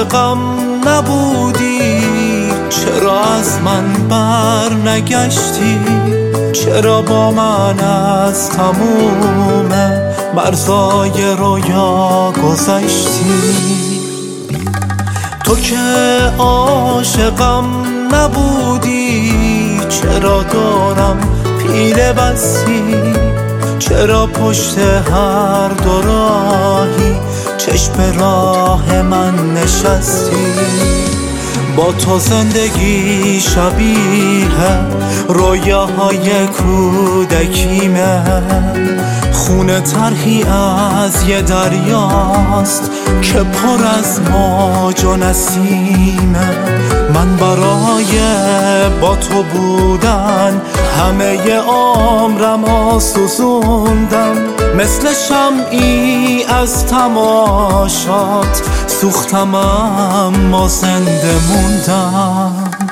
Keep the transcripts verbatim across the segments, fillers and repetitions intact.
عاشقم نبودی، چرا از من بر نگشتی؟ چرا با من از تموم مرزای رویا گذشتی؟ تو که عاشقم نبودی، چرا دارم پیله بستی؟ چرا پشت هر دو راهی چشم راه من نشستی؟ با تو زندگی شبیه رویاهای کودکیمه، خونه طرحی از یه دریاست که پر از موج و نسیمه. من برای با تو بودن همه عمرم سوزوندم، مثل شمعی از تماشات سوختم اما زنده موندم.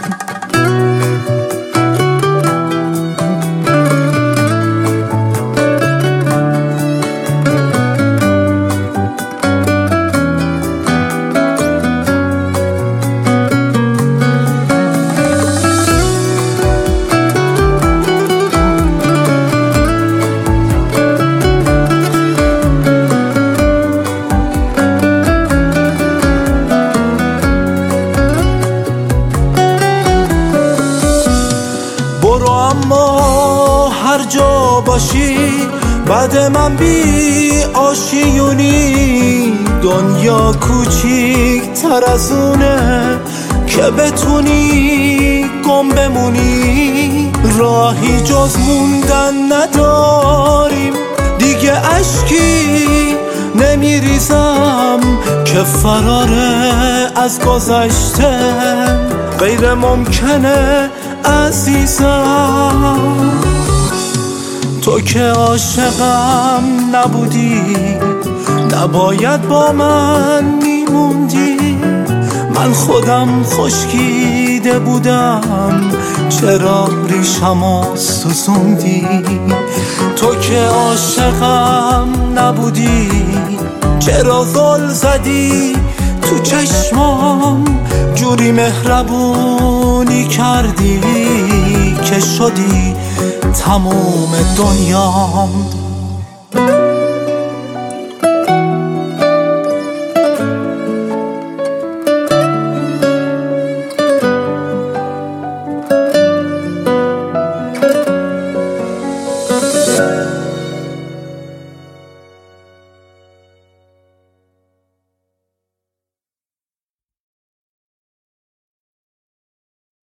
برو اما هر جا باشی بعد من بی آشیونی، دنیا کوچیک تر از اونه که بتونی گم بمونی. راهی جز موندن نداریم دیگه، اشکی نمیریزم که فراره از گذشته غیر ممکنه عزیزم. تو که عاشقم نبودی، نباید با من میموندی. من خودم خشکیده بودم، چرا ریشمو سوزوندی؟ تو که عاشقم نبودی، چرا زل زدی تو چشمام؟ جوری مهربونی کردی که شدی تموم دنیام.